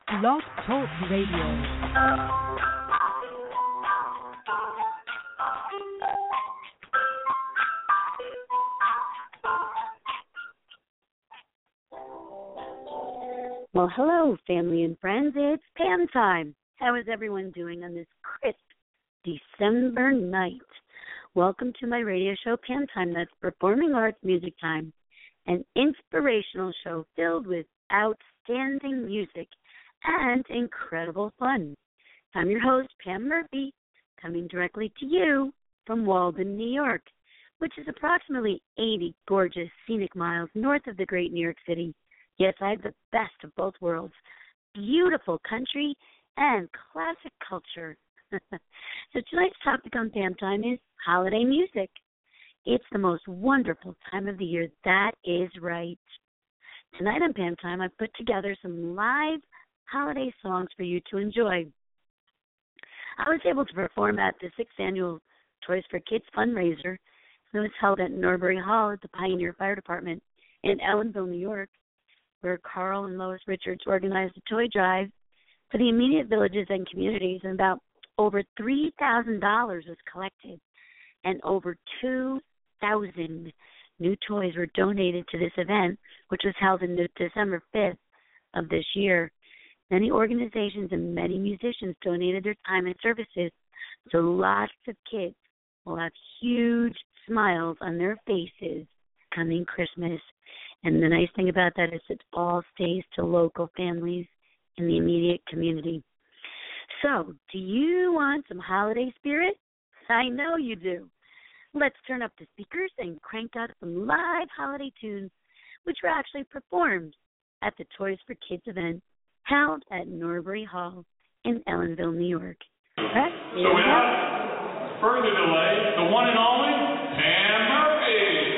Blog Talk Radio. Well, hello, family and friends. It's Pam time. How is everyone doing on this crisp December night? Welcome to my radio show, Pam Time. That's performing arts music time, an inspirational show filled with outstanding music and incredible fun. I'm your host, Pam Murphy, coming directly to you from Walden, New York, which is approximately 80 gorgeous scenic miles north of the great New York City. Yes, I have the best of both worlds, beautiful country and classic culture. So tonight's topic on Pam Time is holiday music. It's the most wonderful time of the year. That is right. Tonight on Pam Time, I've put together some live holiday songs for you to enjoy. I was able to perform at the 6th annual Toys for Kids fundraiser. It was held at Norbury Hall at the Pioneer Fire Department in Ellenville, New York, where Carl and Lois Richards organized a toy drive for the immediate villages and communities, and about over $3,000 was collected, and over 2,000 new toys were donated to this event, which was held on December 5th of this year. Many organizations and many musicians donated their time and services, so lots of kids will have huge smiles on their faces coming Christmas. And the nice thing about that is it all stays to local families in the immediate community. So, do you want some holiday spirit? I know you do. Let's turn up the speakers and crank out some live holiday tunes, which were actually performed at the Toys for Kids event held at Norbury Hall in Ellenville, New York. Right, so without further delay, the one and only Pam Murphy.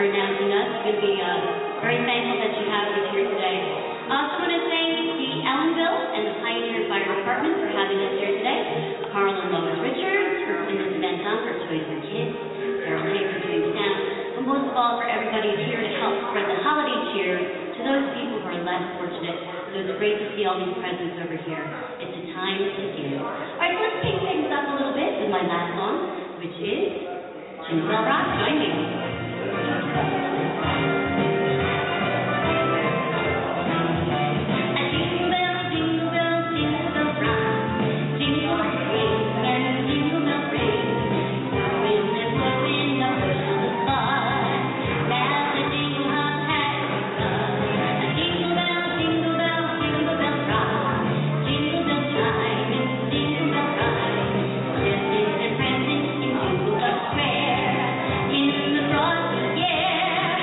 for announcing us. We're going to be very thankful that you have us here today. I also want to thank the Ellenville and the Pioneer Fire Department for having us here today. Carl and Lois Richards for putting this event on for Toys for Kids. Carol Hay for doing sound. But most of all, for everybody who's here to help spread the holiday cheer to those people who are less fortunate. So it's great to see all these presents over here. It's a time to give. All right, so let's pick things up a little bit with my last song, which is Jingle Bell Rock. Join me. Yeah.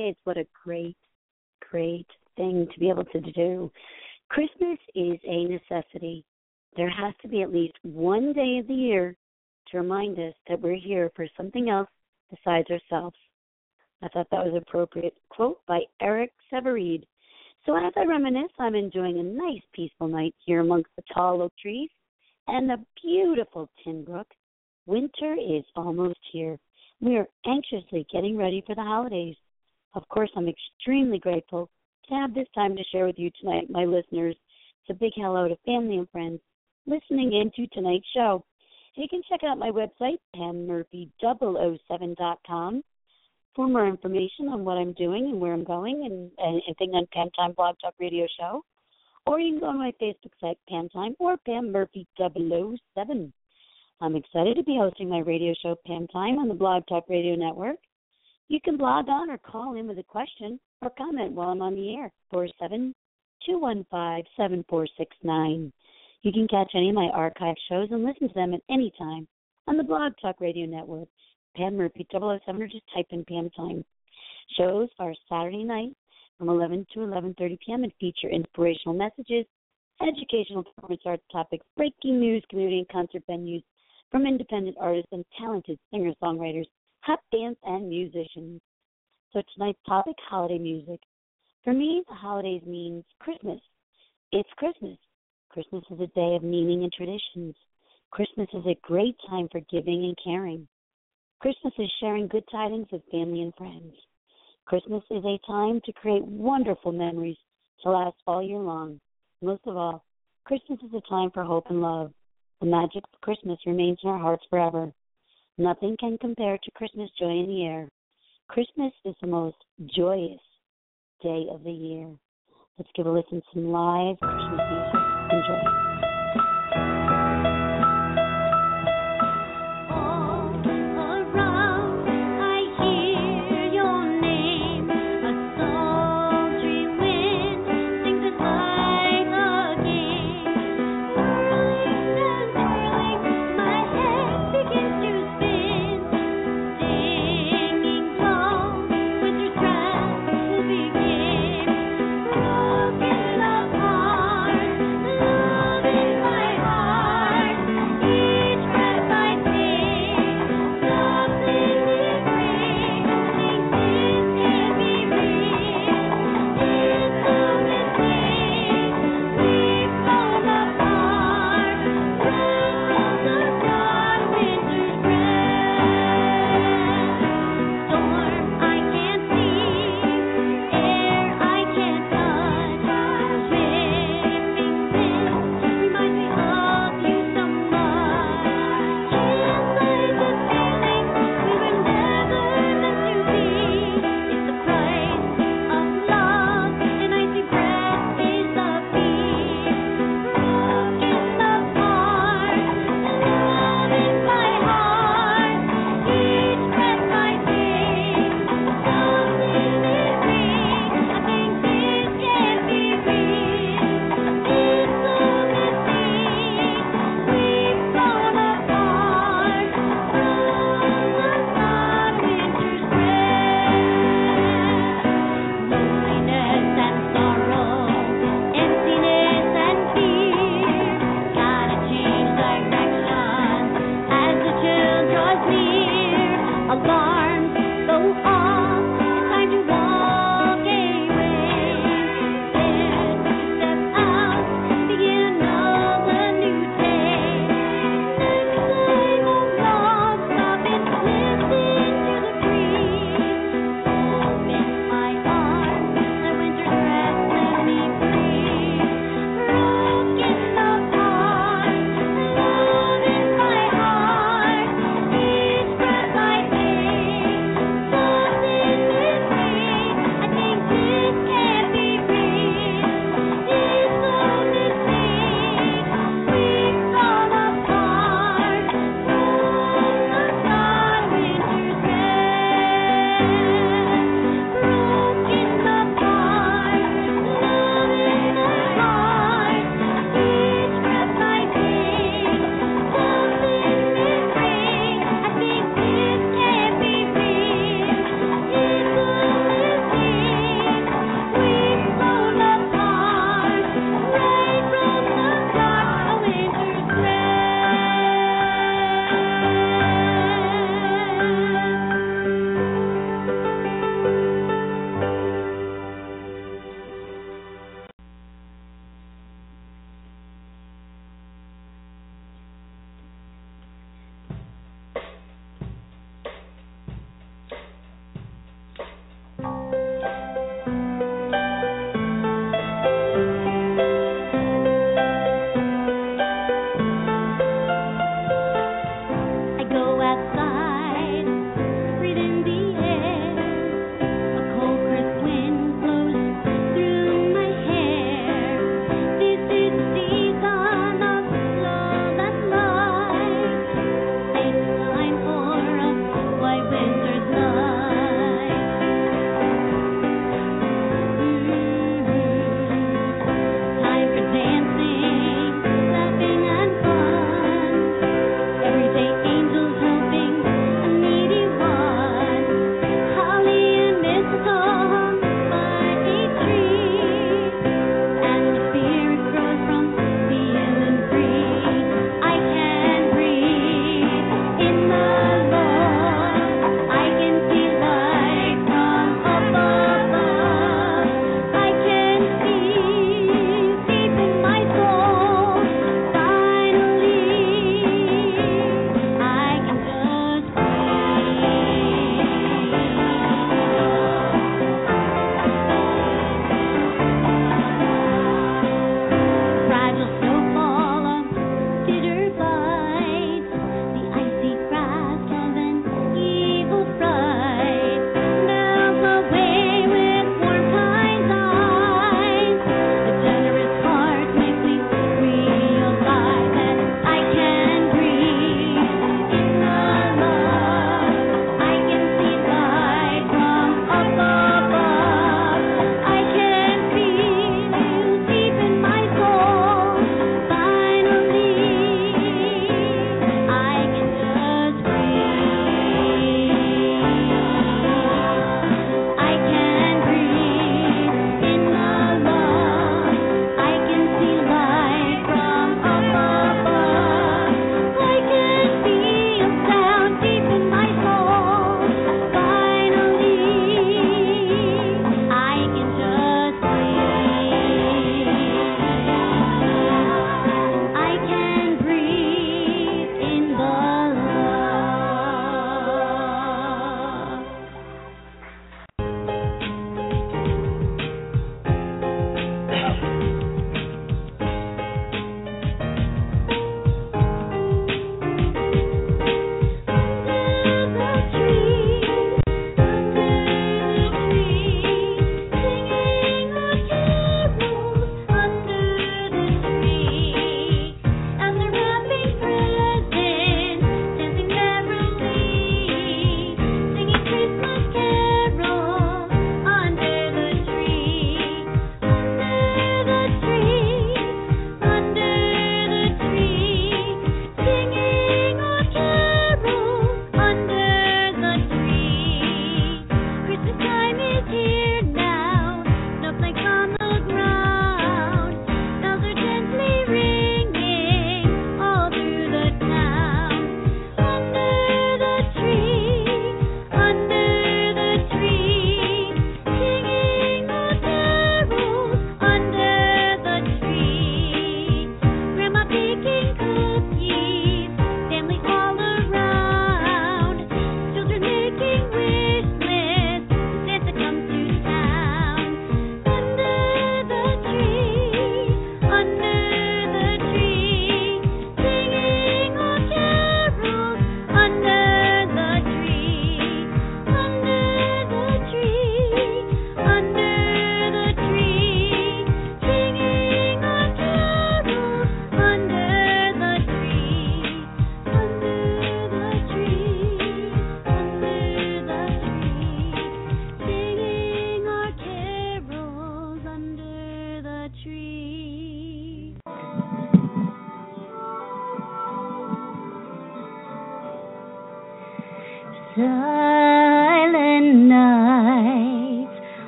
kids. What a great, great thing to be able to do. Christmas is a necessity. There has to be at least one day of the year to remind us that we're here for something else besides ourselves. I thought that was appropriate. Quote by Eric Severeid. So as I reminisce, I'm enjoying a nice peaceful night here amongst the tall oak trees and the beautiful Tinbrook. Winter is almost here. We are anxiously getting ready for the holidays. Of course, I'm extremely grateful to have this time to share with you tonight, my listeners. It's a big hello to family and friends listening in to tonight's show. You can check out my website, PamMurphy007.com, for more information on what I'm doing and where I'm going and anything on Pam Time Blog Talk Radio Show. Or you can go on my Facebook site, Pam Time, or Pam Murphy007. I'm excited to be hosting my radio show, Pam Time, on the Blog Talk Radio Network. You can blog on or call in with a question or comment while I'm on the air, 47215-7469. You can catch any of my archive shows and listen to them at any time on the Blog Talk Radio Network, Pam Murphy007, or just type in Pam Time. Shows are Saturday night from 11 to 11:30 p.m. and feature inspirational messages, educational performance arts topics, breaking news, community and concert venues from independent artists and talented singer-songwriters, hot bands, and musicians. So tonight's topic, holiday music. For me, the holidays means Christmas. It's Christmas. Christmas is a day of meaning and traditions. Christmas is a great time for giving and caring. Christmas is sharing good tidings with family and friends. Christmas is a time to create wonderful memories to last all year long. Most of all, Christmas is a time for hope and love. The magic of Christmas remains in our hearts forever. Nothing can compare to Christmas joy in the air. Christmas is the most joyous day of the year. Let's give a listen to some live Christmas music. Enjoy. Love Silent night,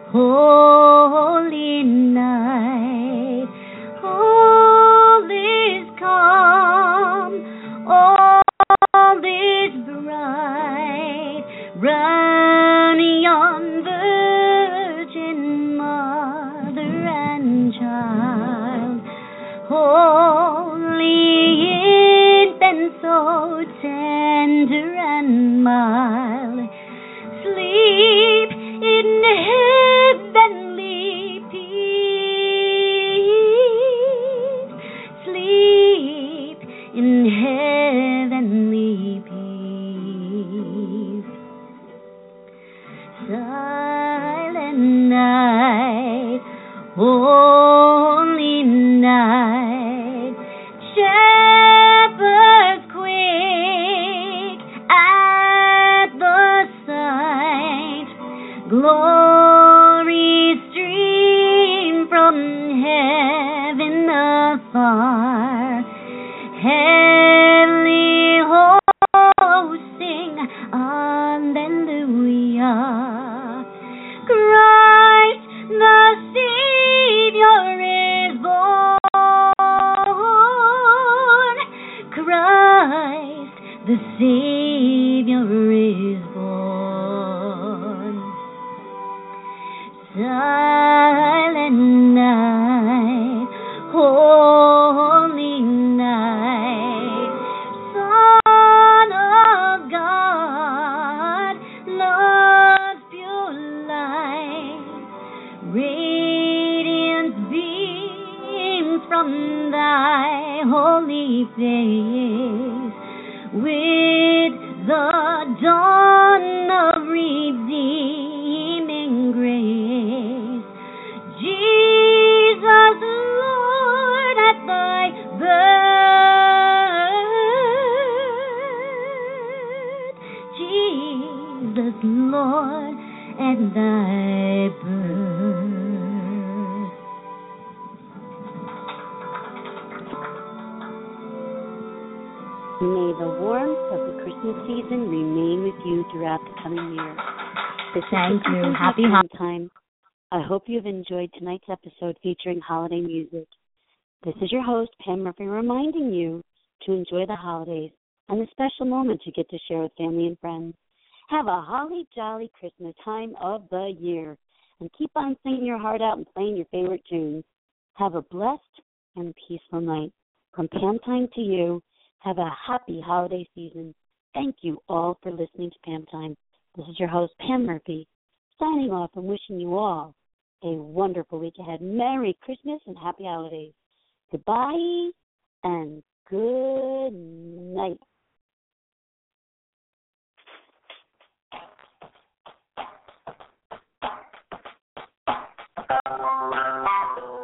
holy night, all is calm, all is bright. Run yon virgin mother and child, holy infant, so tender and mild. Sleep in heavenly peace. Sleep in heavenly peace. Silent night, holy night. Shepherds quake at the sight. Glory stream from heaven afar. Heavenly hosts sing Alleluia. Christ the Savior is born. Christ the Savior is born. Silent night, holy night. Son of God, love's pure light. Radiant beams from thy holy face. With the dawn of redeeming grace. Jesus, Lord, at thy birth. Jesus, Lord, at thy birth. May the warmth of the Christmas season remain with you throughout the coming year. Thank you. Happy time. I hope you've enjoyed tonight's episode featuring holiday music. This is your host, Pam Murphy, reminding you to enjoy the holidays and the special moments you get to share with family and friends. Have a holly jolly Christmas time of the year, and keep on singing your heart out and playing your favorite tunes. Have a blessed and peaceful night. From Pam Time to you, have a happy holiday season. Thank you all for listening to Pam Time. This is your host, Pam Murphy, signing off and wishing you all a wonderful week ahead. Merry Christmas and happy holidays. Goodbye and good night.